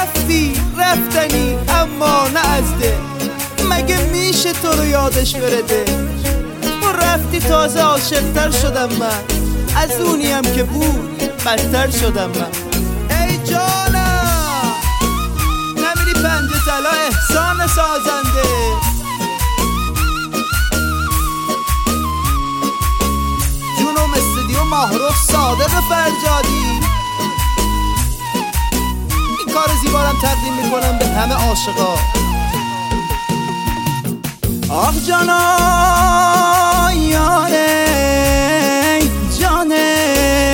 رفتنی اما نه از دل. مگه میشه تو رو یادش برده؟ و رفتی تازه عاشق‌تر شدم من، از اونیم که بود بدتر شدم من. ای جانم نمیری پنجه طلا احسان سازنده. جونم استودیو ماهرخ صادق فرجادی. این کار زیبارم تقدیم میکنم به همه عاشقا. آه جانا یاره جانه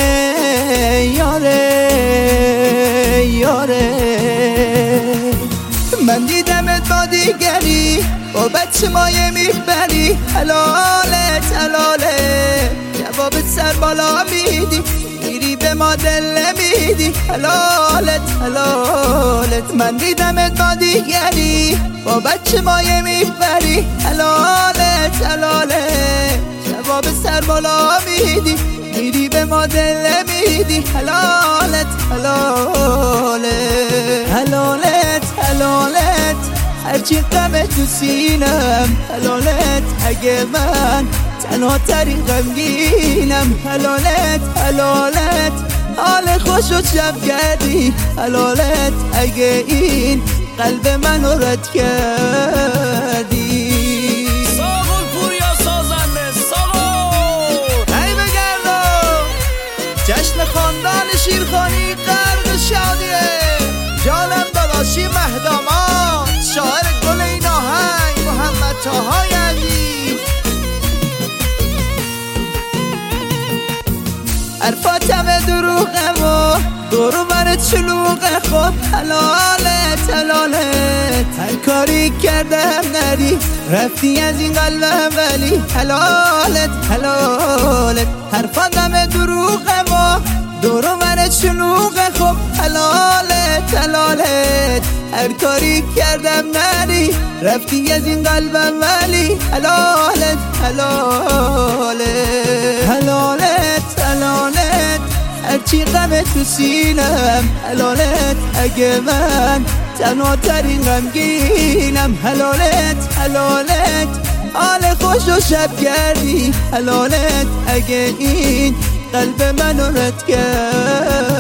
یاره یاره، من دیدمت با دیگری با بچه مایه میبری. حلالت حلاله جوابت سر بالا میدی، میری به ما دل نمیدی. حلالت حلالت من دیدمت با دیگری با بچه مایه میبری. حلالت حلاله جواب سر بالا میدی، میری به ما دل نمیدی. حلالت حلاله حلالت حلالت هرچی غمه تو سینم. حلالت اگه من تنها ترین غمگینم. حلالت حلالت حال خوشو شب کردی. حلالت اگه این قلب منو رد کردی. ساغل پوریا سازنده ساغل ای بگردم جشن خاندان شیرخانی غرق شادیه. جانم داداشی مهداماد، شاعر گل این آهنگ محمد طاها یزدی. حرفاتم دروغم و دورو بر چلوغه. خب حلالت حلالت هر کاری کردم نری، رفتی از این قلبم ولی. حلالت حلالت حرفاتم دروغم و دورو بر چلوغه. خب حلالت حلالت هر کاری کردم نری، رفتی از این قلبم ولی. حلالت حلالت حلالت حلالت هرچی غمه تو سینم. حلالت اگه من تنها ترین غمگینم. حلالت حلالت حال خوشو شب کردی. حلالت اگه این قلب منو رد کرد.